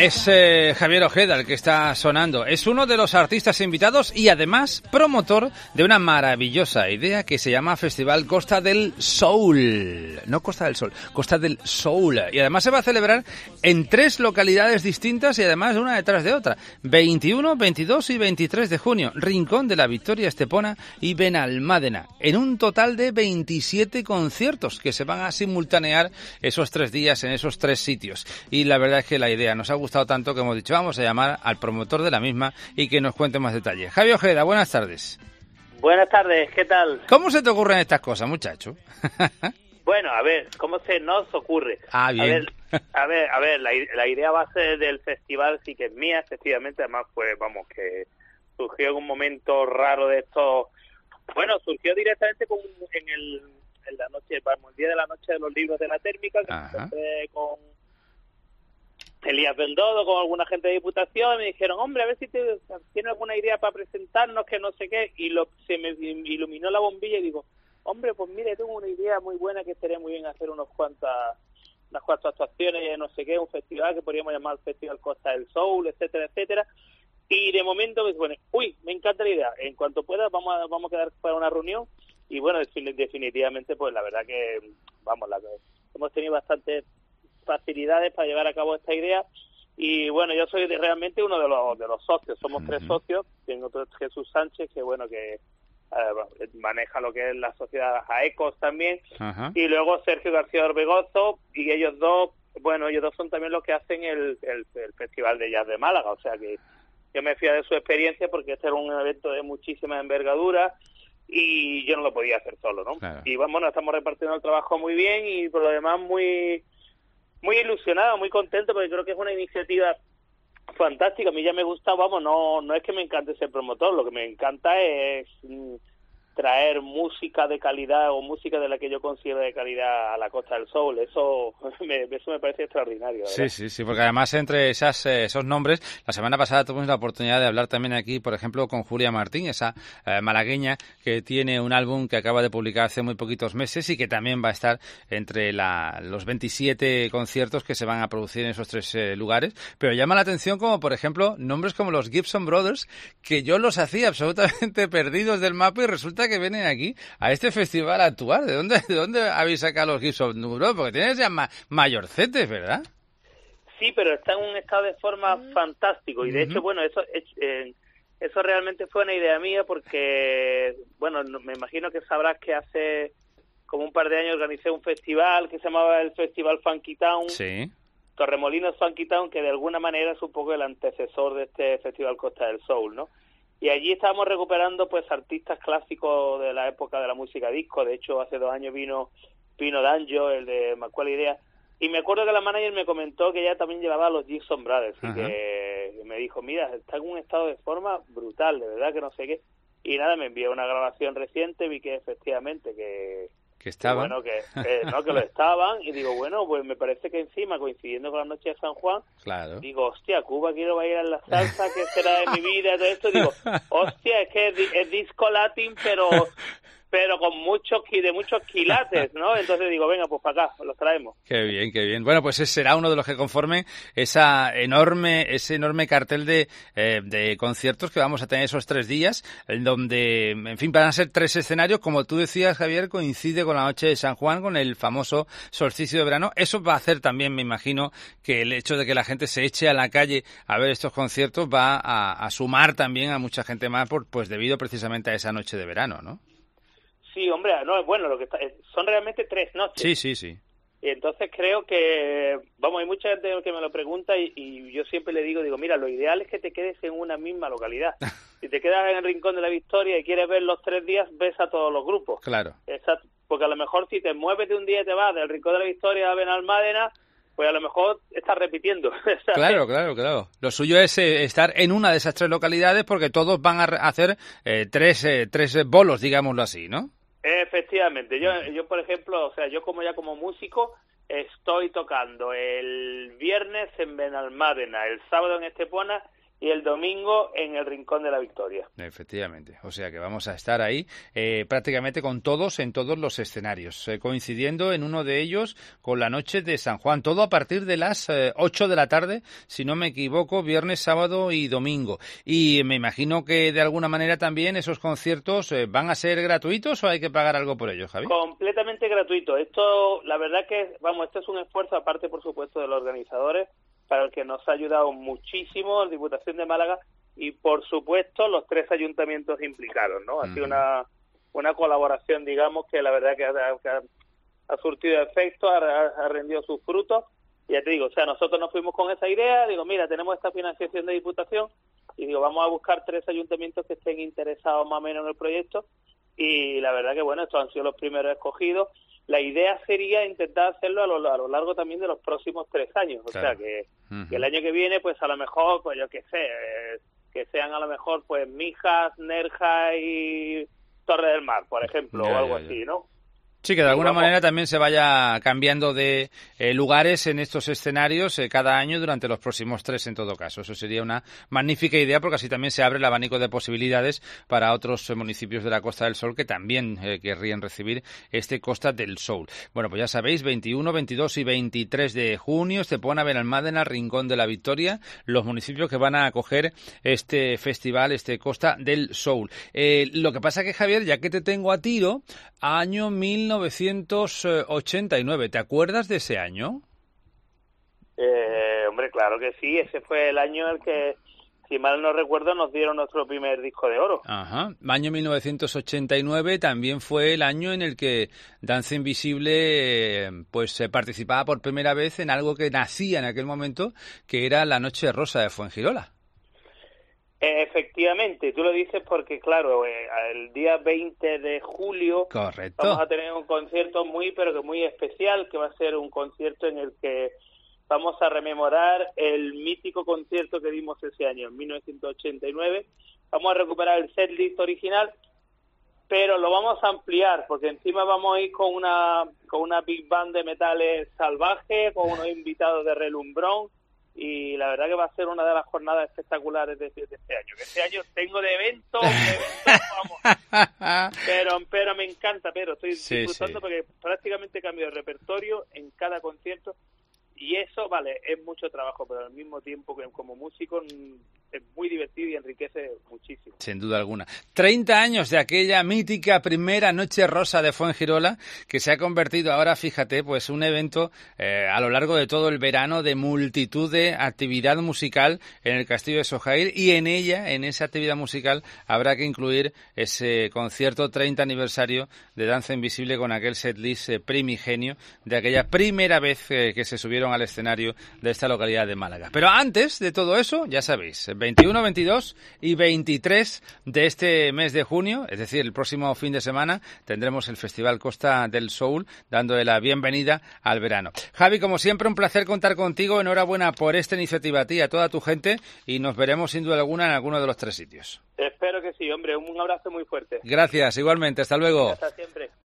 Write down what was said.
Es Javier Ojeda el que está sonando. Es uno de los artistas invitados y además promotor de una maravillosa idea que se llama Festival Costa del Soul. No Costa del Sol, Costa del Soul. Y además se va a celebrar en 3 localidades distintas y además una detrás de otra. 21, 22 y 23 de junio. Rincón de la Victoria, Estepona y Benalmádena. En un total de 27 conciertos que se van a simultanear esos 3 días en esos 3 sitios. Y la verdad es que la idea nos ha gustado tanto que hemos dicho vamos a llamar al promotor de la misma y que nos cuente más detalles. Javier Ojeda, buenas tardes. Buenas tardes, ¿qué tal? ¿Cómo se te ocurren estas cosas, muchacho? Bueno, a ver, ¿cómo se nos ocurre? Bien. A ver, la idea base del festival sí que es mía, efectivamente, además pues vamos, que surgió en un momento raro de esto. Bueno, surgió directamente en la noche, vamos, el día de la noche de los libros de la térmica, que me encontré con Elías Bendodo, con alguna gente de Diputación, me dijeron, hombre, a ver si tienes alguna idea para presentarnos, que no sé qué, y se me iluminó la bombilla y digo, hombre, pues mire, tengo una idea muy buena que estaría muy bien hacer unas cuantas actuaciones, no sé qué, un festival que podríamos llamar Festival Costa del Soul, etcétera, etcétera. Y de momento, pues bueno, me encanta la idea. En cuanto pueda, vamos a quedar para una reunión. Y bueno, definitivamente, pues la verdad que, vamos, hemos tenido bastantes facilidades para llevar a cabo esta idea. Y bueno, yo soy realmente uno de los socios. Somos 3 socios. Tengo Jesús Sánchez, que bueno, que maneja lo que es la sociedad AECOS también. Y luego Sergio García Orbegozo. Y ellos dos son también los que hacen el Festival de Jazz de Málaga. O sea que yo me fío de su experiencia porque este era un evento de muchísima envergadura y yo no lo podía hacer solo, ¿no? Claro. Y bueno, estamos repartiendo el trabajo muy bien y por lo demás muy ilusionado, muy contento porque creo que es una iniciativa fantástica. A mí ya me gusta, vamos, no es que me encante ser promotor, lo que me encanta es traer música de calidad o música de la que yo considero de calidad a la Costa del Soul. Eso me parece extraordinario, ¿verdad? Sí, porque además entre esos nombres, la semana pasada tuvimos la oportunidad de hablar también aquí, por ejemplo, con Julia Martín, esa malagueña que tiene un álbum que acaba de publicar hace muy poquitos meses y que también va a estar entre los 27 conciertos que se van a producir en esos 3 lugares. Pero llama la atención como, por ejemplo, nombres como los Gibson Brothers, que yo los hacía absolutamente perdidos del mapa y resulta que vienen aquí a este festival a actuar. ¿De dónde habéis sacado los Gibson Brothers? Porque tienes ya mayorcetes, ¿verdad? Sí, pero está en un estado de forma fantástico y de hecho, bueno, eso realmente fue una idea mía porque, bueno, me imagino que sabrás que hace como un par de años organicé un festival que se llamaba el Festival Funky Town. Sí. Torremolinos Funky Town, que de alguna manera es un poco el antecesor de este Festival Costa del Soul, ¿no? Y allí estábamos recuperando pues artistas clásicos de la época de la música disco. De hecho, hace 2 años vino Danjo, el de Macual Idea. Y me acuerdo que la manager me comentó que ella también llevaba a los Gibson Brothers. Y que me dijo, mira, está en un estado de forma brutal, de verdad que no sé qué. Y nada, me envió una grabación reciente, vi que efectivamente que estaban. Bueno, que lo estaban, y digo, bueno, pues me parece que encima, coincidiendo con la noche de San Juan, claro. Digo, hostia, Cuba quiero bailar la salsa, ¿qué será de mi vida? Todo esto, digo, hostia, es que es disco latín, pero con muchos quilates, ¿no? Entonces digo, venga, pues para acá, los traemos. Qué bien. Bueno, pues ese será uno de los que conformen ese enorme cartel de conciertos que vamos a tener esos 3 días, en donde, en fin, van a ser 3 escenarios, como tú decías, Javier, coincide con la noche de San Juan, con el famoso solsticio de verano. Eso va a hacer también, me imagino, que el hecho de que la gente se eche a la calle a ver estos conciertos va a sumar también a mucha gente más, pues debido precisamente a esa noche de verano, ¿no? Sí, hombre, no, bueno, son realmente 3 noches. Sí. Y entonces creo que, vamos, hay mucha gente que me lo pregunta y yo siempre le digo, mira, lo ideal es que te quedes en una misma localidad. Si te quedas en el Rincón de la Victoria y quieres ver los 3 días, ves a todos los grupos. Claro. Exacto, porque a lo mejor si te mueves de un día y te vas del Rincón de la Victoria a Benalmádena, pues a lo mejor estás repitiendo. Claro. Lo suyo es estar en una de esas 3 localidades porque todos van a hacer 3 bolos, digámoslo así, ¿no? Efectivamente. Yo, por ejemplo, o sea, yo como músico estoy tocando el viernes en Benalmádena, el sábado en Estepona y el domingo en el Rincón de la Victoria. Efectivamente, o sea que vamos a estar ahí prácticamente con todos en todos los escenarios, coincidiendo en uno de ellos con la noche de San Juan, todo a partir de las 8 de la tarde, si no me equivoco, viernes, sábado y domingo. Y me imagino que de alguna manera también esos conciertos van a ser gratuitos o hay que pagar algo por ellos, Javi. Completamente gratuito. Esto, la verdad que, esto es un esfuerzo aparte, por supuesto, de los organizadores, para el que nos ha ayudado muchísimo la Diputación de Málaga y, por supuesto, los 3 ayuntamientos implicados, ¿no? Ha sido una colaboración, digamos, que la verdad que ha surtido efecto, ha rendido sus frutos. Y ya te digo, o sea, nosotros nos fuimos con esa idea, digo, mira, tenemos esta financiación de Diputación y digo, vamos a buscar 3 ayuntamientos que estén interesados más o menos en el proyecto y la verdad que, bueno, estos han sido los primeros escogidos. La idea sería intentar hacerlo a lo largo también de los próximos 3 años. Claro. O sea, que el año que viene, pues a lo mejor, pues yo qué sé, que sean a lo mejor pues Mijas, Nerja y Torre del Mar, por ejemplo, o algo así, ¿no? Sí, que de alguna manera también se vaya cambiando de lugares en estos escenarios cada año durante los próximos 3 en todo caso. Eso sería una magnífica idea porque así también se abre el abanico de posibilidades para otros municipios de la Costa del Sol que también querrían recibir este Costa del Sol. Bueno, pues ya sabéis, 21, 22 y 23 de junio, Estepona, Benalmádena, Rincón de la Victoria, los municipios que van a acoger este festival, este Costa del Sol. Lo que pasa que, Javier, ya que te tengo a tiro, año 1989. ¿Te acuerdas de ese año? Hombre, claro que sí. Ese fue el año en el que, si mal no recuerdo, nos dieron nuestro primer disco de oro. Ajá. Año 1989 también fue el año en el que Danza Invisible participaba por primera vez en algo que nacía en aquel momento, que era la Noche Rosa de Fuengirola. Efectivamente, tú lo dices porque, claro, el día 20 de julio Correcto. Vamos a tener un concierto muy especial, que va a ser un concierto en el que vamos a rememorar el mítico concierto que dimos ese año, en 1989. Vamos a recuperar el setlist original, pero lo vamos a ampliar, porque encima vamos a ir con una big band de metales salvajes, con unos invitados de relumbrón, y la verdad que va a ser una de las jornadas espectaculares de este año. Que este año tengo de eventos, vamos. Pero me encanta, pero estoy disfrutando porque prácticamente cambio de repertorio en cada concierto. Y eso, vale, es mucho trabajo, pero al mismo tiempo que como músico es muy divertido y enriquece muchísimo. Sin duda alguna. 30 años de aquella mítica primera Noche Rosa de Fuengirola, que se ha convertido ahora, fíjate, pues un evento a lo largo de todo el verano de multitud de actividad musical en el Castillo de Sojair, y en esa actividad musical, habrá que incluir ese concierto 30 aniversario de Danza Invisible con aquel setlist primigenio de aquella primera vez que se subieron al escenario de esta localidad de Málaga. Pero antes de todo eso, ya sabéis, 21, 22 y 23 de este mes de junio, es decir, el próximo fin de semana, tendremos el Festival Costa del Sol, dándole la bienvenida al verano. Javi, como siempre, un placer contar contigo. Enhorabuena por esta iniciativa a ti y a toda tu gente, y nos veremos sin duda alguna en alguno de los 3 sitios. Espero que sí, hombre. Un abrazo muy fuerte. Gracias, igualmente. Hasta luego. Hasta siempre.